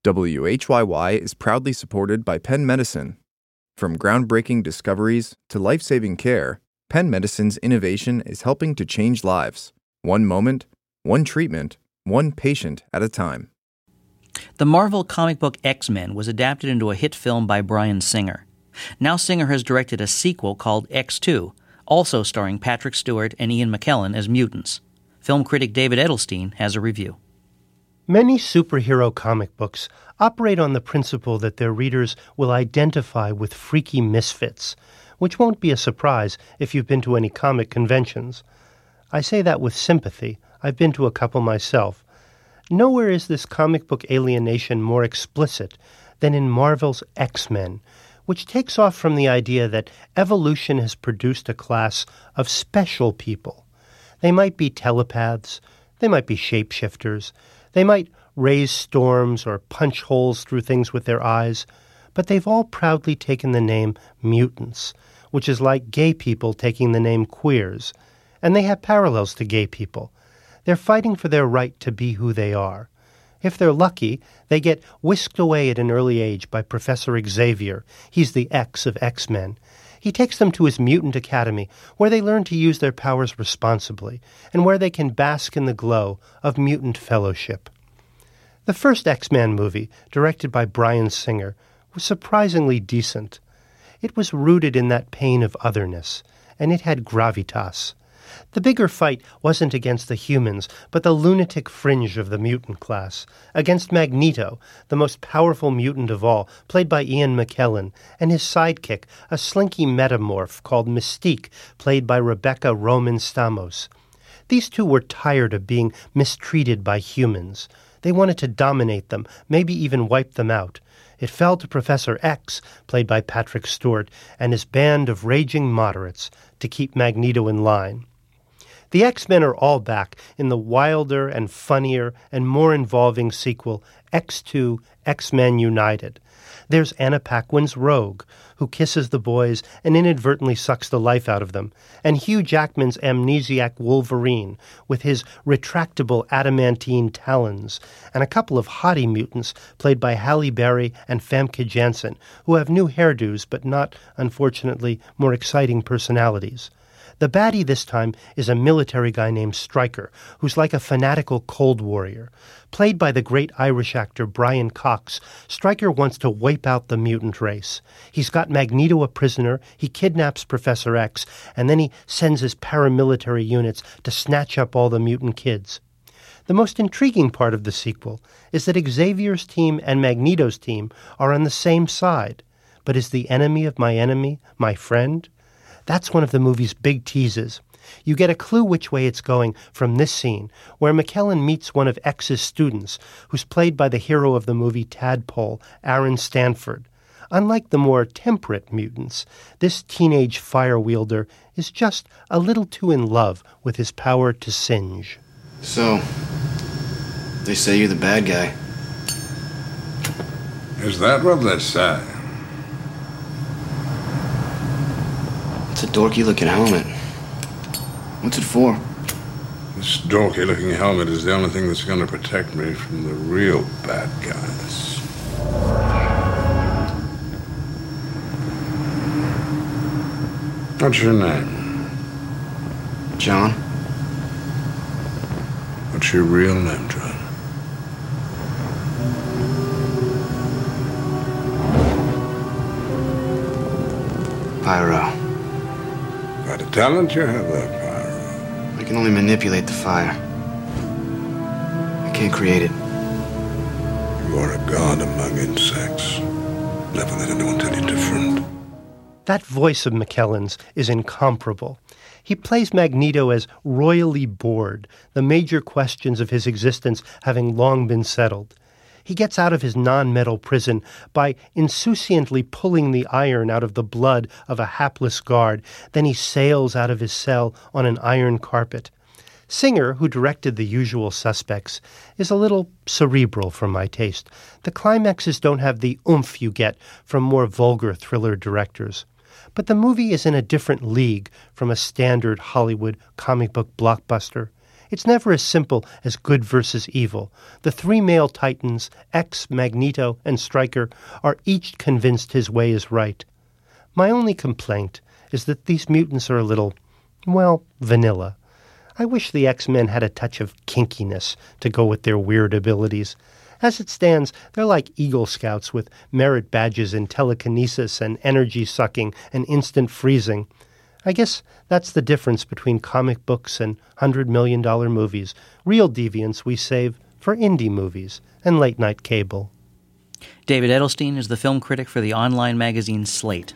WHYY is proudly supported by Penn Medicine. From groundbreaking discoveries to life-saving care, Penn Medicine's innovation is helping to change lives. One moment, one treatment, one patient at a time. The Marvel comic book X-Men was adapted into a hit film by Bryan Singer. Now Singer has directed a sequel called X2, also starring Patrick Stewart and Ian McKellen as mutants. Film critic David Edelstein has a review. Many superhero comic books operate on the principle that their readers will identify with freaky misfits, which won't be a surprise if you've been to any comic conventions. I say that with sympathy. I've been to a couple myself. Nowhere is this comic book alienation more explicit than in Marvel's X-Men, which takes off from the idea that evolution has produced a class of special people. They might be telepaths, they might be shapeshifters, they might raise storms or punch holes through things with their eyes, but they've all proudly taken the name mutants, which is like gay people taking the name queers. And they have parallels to gay people. They're fighting for their right to be who they are. If they're lucky, they get whisked away at an early age by Professor Xavier. He's the X of X-Men. He takes them to his mutant academy, where they learn to use their powers responsibly, and where they can bask in the glow of mutant fellowship. The first X-Men movie, directed by Bryan Singer, was surprisingly decent. It was rooted in that pain of otherness, and it had gravitas. The bigger fight wasn't against the humans, but the lunatic fringe of the mutant class, against Magneto, the most powerful mutant of all, played by Ian McKellen, and his sidekick, a slinky metamorph called Mystique, played by Rebecca Roman Stamos. These two were tired of being mistreated by humans. They wanted to dominate them, maybe even wipe them out. It fell to Professor X, played by Patrick Stewart, and his band of raging moderates to keep Magneto in line. The X-Men are all back in the wilder and funnier and more involving sequel, X2, X-Men United. There's Anna Paquin's Rogue, who kisses the boys and inadvertently sucks the life out of them, and Hugh Jackman's amnesiac Wolverine, with his retractable adamantine talons, and a couple of hottie mutants played by Halle Berry and Famke Janssen, who have new hairdos but not, unfortunately, more exciting personalities. The baddie this time is a military guy named Stryker, who's like a fanatical Cold Warrior. Played by the great Irish actor Brian Cox, Stryker wants to wipe out the mutant race. He's got Magneto a prisoner, he kidnaps Professor X, and then he sends his paramilitary units to snatch up all the mutant kids. The most intriguing part of the sequel is that Xavier's team and Magneto's team are on the same side. But is the enemy of my enemy my friend? That's one of the movie's big teases. You get a clue which way it's going from this scene, where McKellen meets one of X's students, who's played by the hero of the movie Tadpole, Aaron Stanford. Unlike the more temperate mutants, this teenage fire wielder is just a little too in love with his power to singe. So, they say you're the bad guy. Is that what they say? It's a dorky-looking helmet. What's it for? This dorky-looking helmet is the only thing that's going to protect me from the real bad guys. What's your name? John? What's your real name, John? Pyro. By the talent you have there, Pyro. I can only manipulate the fire. I can't create it. You are a god among insects. Never let anyone tell you different. That voice of McKellen's is incomparable. He plays Magneto as royally bored, the major questions of his existence having long been settled. He gets out of his non-metal prison by insouciantly pulling the iron out of the blood of a hapless guard. Then he sails out of his cell on an iron carpet. Singer, who directed The Usual Suspects, is a little cerebral for my taste. The climaxes don't have the oomph you get from more vulgar thriller directors. But the movie is in a different league from a standard Hollywood comic book blockbuster. It's never as simple as good versus evil. The three male titans, X, Magneto, and Stryker, are each convinced his way is right. My only complaint is that these mutants are a little, well, vanilla. I wish the X-Men had a touch of kinkiness to go with their weird abilities. As it stands, they're like Eagle Scouts with merit badges in telekinesis and energy sucking and instant freezing. I guess that's the difference between comic books and $100 million movies. Real deviants we save for indie movies and late-night cable. David Edelstein is the film critic for the online magazine Slate.